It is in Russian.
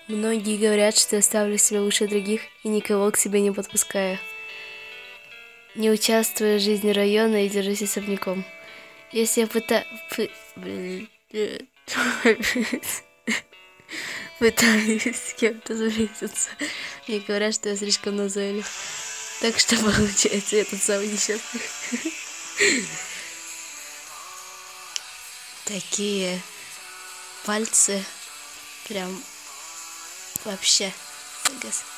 Многие говорят, что я ставлю себя выше других и никого к себе не подпускаю. Не участвую в жизни района и держусь особняком. Если я пытаюсь с кем-то сблизиться, мне говорят, что я слишком назойлив. Так что получается, я тот самый несчастный. Такие пальцы прям вообще.